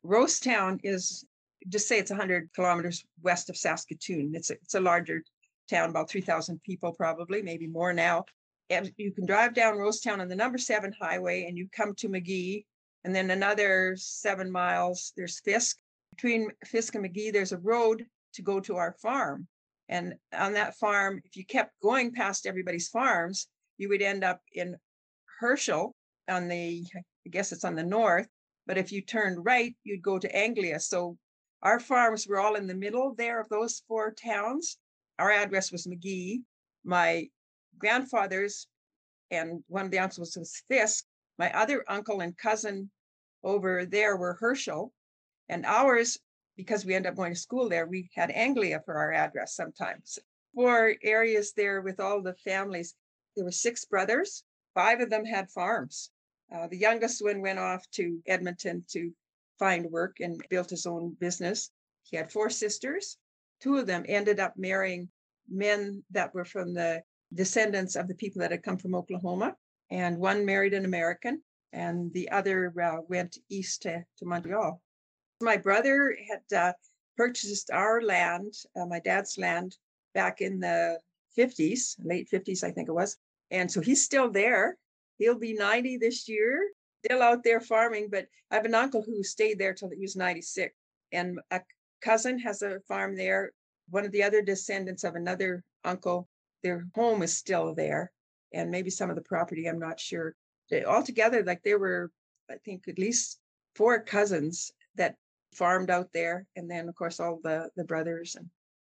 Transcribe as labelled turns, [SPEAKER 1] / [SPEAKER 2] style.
[SPEAKER 1] Rosetown is, just say it's 100 kilometers west of Saskatoon. It's a larger town, about 3,000 people, probably, maybe more now. And you can drive down Rosetown on the number 7 highway and you come to McGee. And then another 7 miles, there's Fisk. Between Fisk and McGee, there's a road to go to our farm. And on that farm, if you kept going past everybody's farms, you would end up in Herschel on I guess it's on the north. But if you turned right, you'd go to Anglia. So our farms were all in the middle there of those 4 towns. Our address was McGee. My grandfather's and one of the uncles was Fisk. My other uncle and cousin over there were Herschel. And ours, because we ended up going to school there, we had Anglia for our address sometimes. 4 areas there with all the families. There were 6 brothers. 5 of them had farms. The youngest one went off to Edmonton to find work and built his own business. He had 4 sisters. 2 of them ended up marrying men that were from the descendants of the people that had come from Oklahoma. And one married an American, and the other went east to Montreal. My brother had purchased our land, my dad's land, back in the 50s, late 50s, I think it was. And so he's still there. He'll be 90 this year, still out there farming. But I have an uncle who stayed there till he was 96. And a cousin has a farm there. One of the other descendants of another uncle, their home is still there. And maybe some of the property, I'm not sure. Altogether, like there were, I think, at least 4 cousins that farmed out there. And then, of course, all the brothers. And